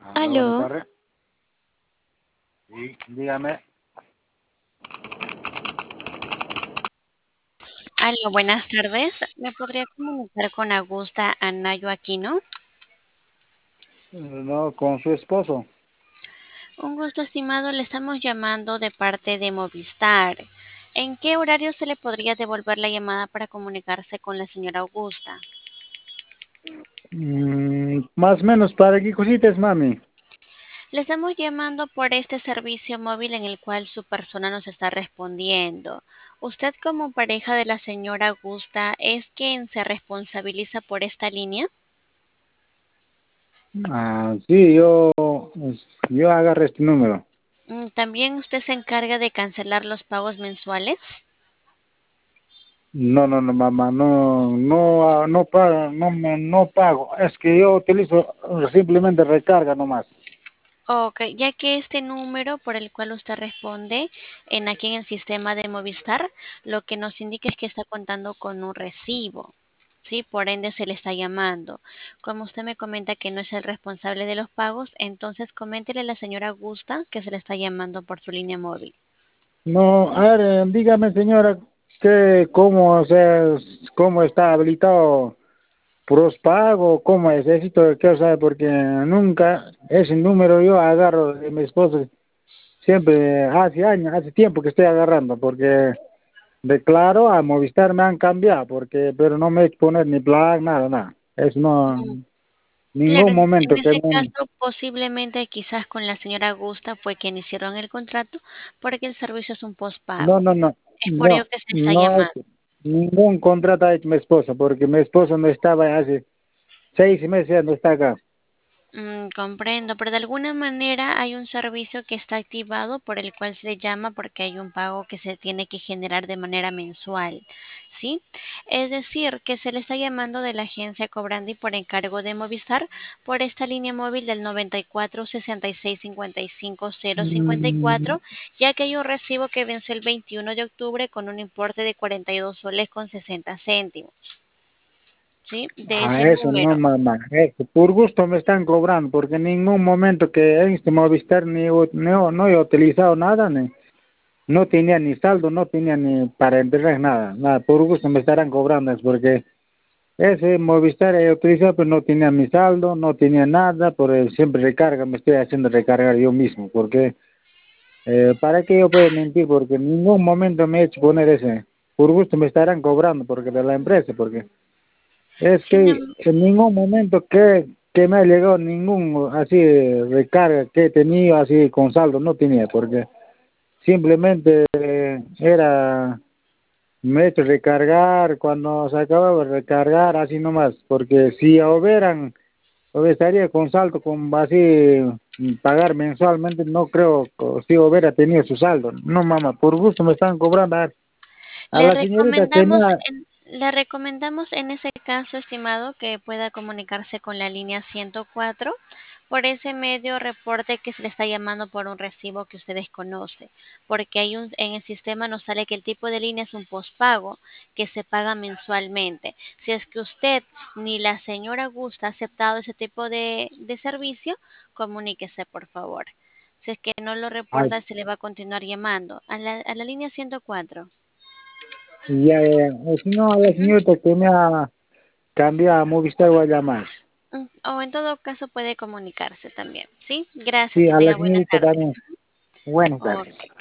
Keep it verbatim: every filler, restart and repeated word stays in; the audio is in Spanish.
Aló, buenas Aló, tardes. Sí, dígame. aló, buenas tardes. ¿Me podría comunicar con Augusta Anayo Aquino? No, con su esposo. Un gusto, estimado. Le estamos llamando de parte de Movistar. ¿En qué horario se le podría devolver la llamada para comunicarse con la señora Augusta? Mm, más o menos, ¿para qué cositas, mami? Le estamos llamando por este servicio móvil en el cual su persona nos está respondiendo. ¿Usted como pareja de la señora Augusta es quien se responsabiliza por esta línea? Ah, sí, yo, pues, yo agarré este número. Mm, ¿También usted se encarga de cancelar los pagos mensuales? No, no, no, mamá, no, no, ah, no pago, no, me- no pago. Es que yo utilizo eh, simplemente recarga nomás. Ok, ya que este número por el cual usted responde en aquí en el sistema de Movistar, lo que nos indica es que está contando con un recibo, ¿sí? Por ende se le está llamando. Como usted me comenta que no es el responsable de los pagos, entonces coméntele a la señora Augusta que se le está llamando por su línea móvil. No, a ver, eh, dígame, señora, que cómo, o sea, cómo está habilitado Prospago, ¿cómo es? Necesito que saber porque nunca ese número yo agarro de mi esposo, siempre hace años, hace tiempo que estoy agarrando, porque declaro a Movistar me han cambiado, porque pero no me he hecho poner ni plan, nada, nada. Es no, Mm, Claro, ningún en, en momento que ese me... caso posiblemente quizás con la señora Augusta fue quien hicieron el contrato porque el servicio es un No, postpago. no, no, Es por ello no, que se está no es llamando. ningún contrato ha hecho mi esposa, porque mi esposo no estaba hace seis meses, no está acá. Mm, comprendo, pero de alguna manera hay un servicio que está activado por el cual se llama porque hay un pago que se tiene que generar de manera mensual, ¿sí? Es decir, que se le está llamando de la agencia Cobrandi por encargo de Movistar por esta línea móvil del noventa y cuatro sesenta y seis cincuenta y cinco cero cincuenta y Mm, cuatro, ya que hay un recibo que vence el veintiuno de octubre con un importe de cuarenta y dos soles con sesenta céntimos, ¿sí? De Ah, ese eso no, número. mamá. Eso. Por gusto me están cobrando, porque en ningún momento que en este Movistar ni, u- no, no he utilizado nada, ni, no tenía ni saldo, no tenía ni para entregar nada. Nada, por gusto me estarán cobrando, es porque ese Movistar he utilizado, pero no tenía mi saldo, no tenía nada, por el- siempre recarga, me estoy haciendo recargar yo mismo, porque eh, ¿para qué yo puedo mentir? Porque en ningún momento me he hecho poner ese. Por gusto me estarán cobrando, porque de la empresa, porque es Sin que em- en ningún momento que, que me ha llegado ningún así recarga que he tenido así con saldo, no tenía, porque simplemente eh, era, me he hecho recargar cuando se acababa de recargar, así nomás, porque si hubieran, o estaría con saldo, con así mm, pagar mensualmente, no creo que si hubiera tenido su saldo. No, mamá, por gusto me están cobrando. A, a Le la señorita que me recomendamos ha... en, le recomendamos en ese caso, estimado, que pueda comunicarse con la línea ciento cuatro. Por ese medio reporte que se le está llamando por un recibo que usted desconoce, porque hay un, en el sistema nos sale que el tipo de línea es un pospago que se paga mensualmente. Si es que usted ni la señora Gusta ha aceptado ese tipo de, de servicio, comuníquese por favor. Si es que no lo a- reporta, se le va a continuar llamando a la, a la línea ciento cuatro. ya, ya, o si no, a la Ujú. señorita que me ha cambiado a Movistar voy a llamar. Mm, O en todo caso puede comunicarse también, ¿sí? Gracias, Sí, que a la tenga buena señorita tarde. también. Buenas Ok. tardes.